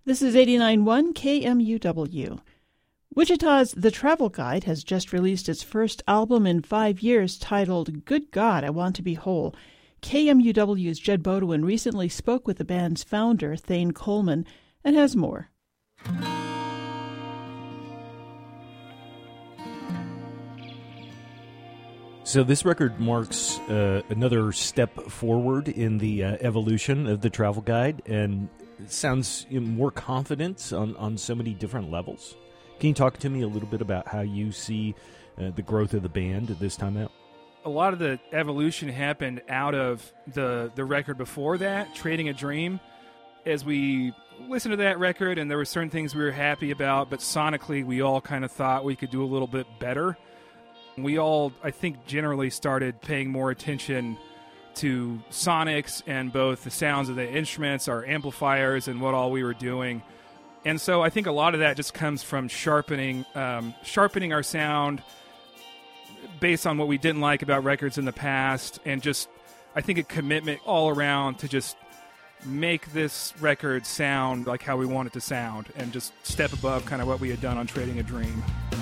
This is 89.1 KMUW. Wichita's The Travel Guide has just released its first album in 5 years titled Good God, I Want to Be Whole. KMUW's Jed Bodewin recently spoke with the band's founder, Thane Coleman, and has more. So this record marks another step forward in the evolution of The Travel Guide, and it sounds more confident on so many different levels. Can you talk to me a little bit about how you see the growth of the band at this time out? A lot of the evolution happened out of the record before that, Trading a Dream. As we listened to that record, and there were certain things we were happy about, but sonically we all kind of thought we could do a little bit better. We all, I think, generally started paying more attention to sonics and both the sounds of the instruments, our amplifiers, and what all we were doing. And so I think a lot of that just comes from sharpening our sound based on what we didn't like about records in the past, and just, I think, a commitment all around to just make this record sound like how we want it to sound, and just step above kind of what we had done on Trading a Dream.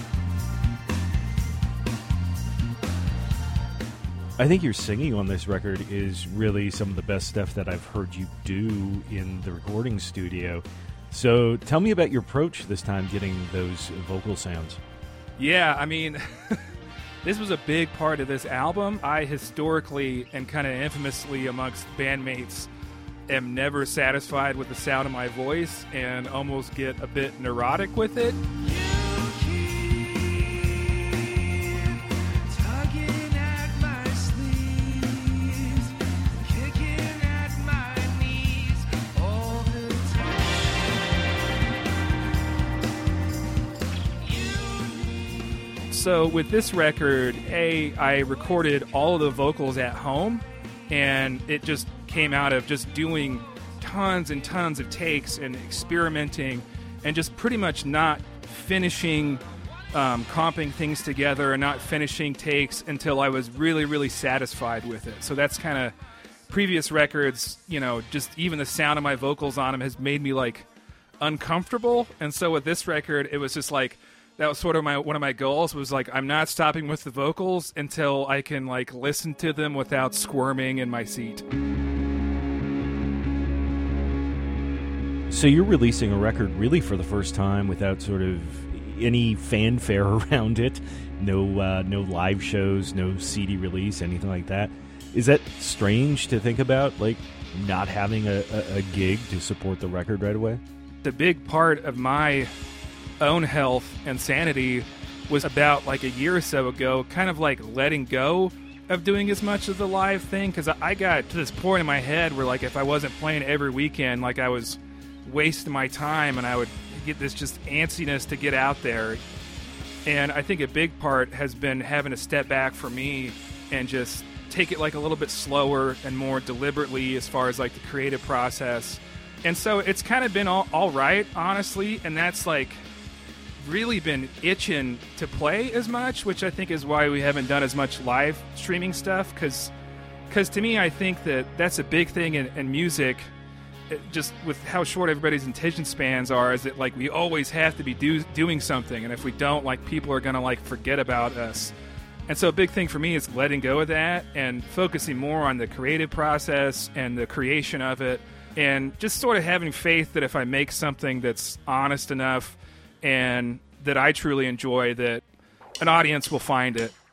I think your singing on this record is really some of the best stuff that I've heard you do in the recording studio. So tell me about your approach this time getting those vocal sounds. Yeah, I mean, this was a big part of this album. I historically and kind of infamously amongst bandmates am never satisfied with the sound of my voice and almost get a bit neurotic with it. So with this record, I recorded all of the vocals at home, and it just came out of just doing tons and tons of takes and experimenting and just pretty much not finishing comping things together and not finishing takes until I was really, really satisfied with it. So that's kind of previous records, you know, just even the sound of my vocals on them has made me like uncomfortable. And so with this record, it was just like, that was sort of one of my goals, was like, I'm not stopping with the vocals until I can like listen to them without squirming in my seat. So you're releasing a record really for the first time without sort of any fanfare around it, no live shows, no CD release, anything like that. Is that strange to think about, like not having a gig to support the record right away? The big part of my own health and sanity was about like a year or so ago, kind of like letting go of doing as much of the live thing, because I got to this point in my head where like if I wasn't playing every weekend, like I was wasting my time, and I would get this just antsiness to get out there. And I think a big part has been having to step back for me and just take it like a little bit slower and more deliberately as far as like the creative process. And so it's kind of been all right, honestly, and that's like really been itching to play as much, which I think is why we haven't done as much live streaming stuff, because to me, I think that's a big thing in music, just with how short everybody's attention spans are, is that like we always have to be doing something, and if we don't, like people are gonna like forget about us. And so a big thing for me is letting go of that and focusing more on the creative process and the creation of it, and just sort of having faith that if I make something that's honest enough and that I truly enjoy, that an audience will find it.